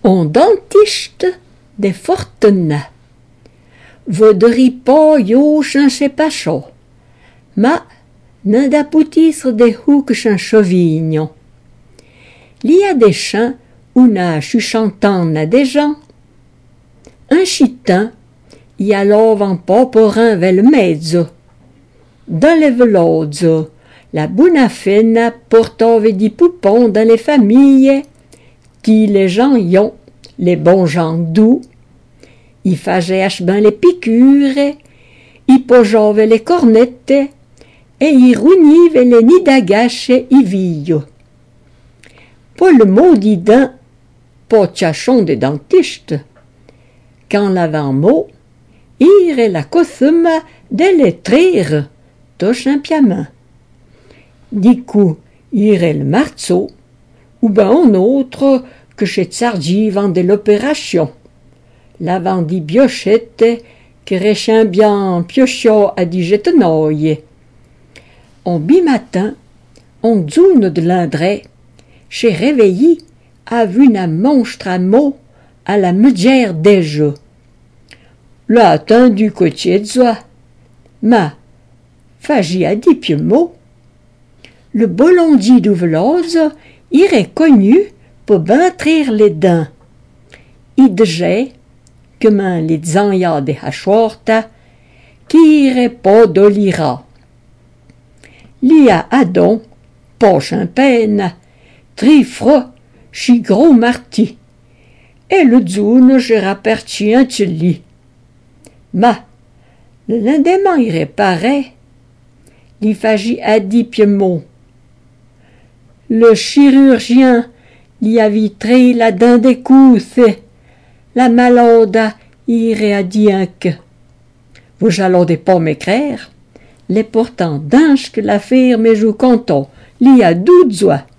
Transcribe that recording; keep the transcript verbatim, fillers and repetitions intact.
On dentiste de fortuna. Vodri pas yo chan se pas chaud. Ma n'en d'apoutisre de houk chan chauvignon. Il y a des chants où n'a chuchantant n'a des gens. Un chitin, y a l'ovan poporin vel mezzo. Dans les velozzo, la bunafena portove di poupons dans les familles, qui les gens y ont, les bons gens doux. I fageaient ben les piqûres, i poggiove les cornettes, et i rugnive les nidagache i viglio. Pour le maudit dent, pas chachon des dentistes. Quand l'avant-mot, ire la coutume de l'écrire, touche un piamin. Du coup, ire le marceau, ou ben un autre que chez Tsardi vendait l'opération. L'avant dit biochette, que réchien bien piochot a dit jetenoye. On bi-matin, on zoune de l'indret, chez réveilli, a vu un monstre à mots à la mugère des jeux. Là, attendu côtier de soi. Ma, fagi a dit pieux mot. Le bolondier d'ouvelose irait connu pour bintrir les dents. I degeait, comme un les zanya de hachoirta, qui irait pas d'olira. Lia adon, poche un peine, trifro, chi gros marti. Et le zoune, je rapertis un tcheli. Ma, le lendemain il réparait, il fagit à dix pieds mots. Le chirurgien y a vitré la dent des cousses, la malade irait à dire que vous jalodez pas m'écrire, les pourtant dingue que la firme joue canton, l'y a douze